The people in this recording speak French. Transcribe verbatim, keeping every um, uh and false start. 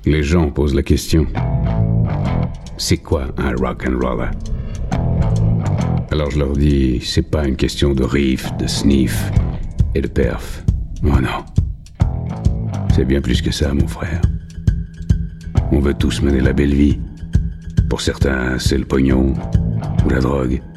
Les gens posent la question. C'est quoi un rock'n'roller? Alors je leur dis, c'est pas une question de riff, de sniff et de perf. Oh non. C'est bien plus que ça, mon frère. On veut tous mener la belle vie. Pour certains, c'est le pognon ou la drogue.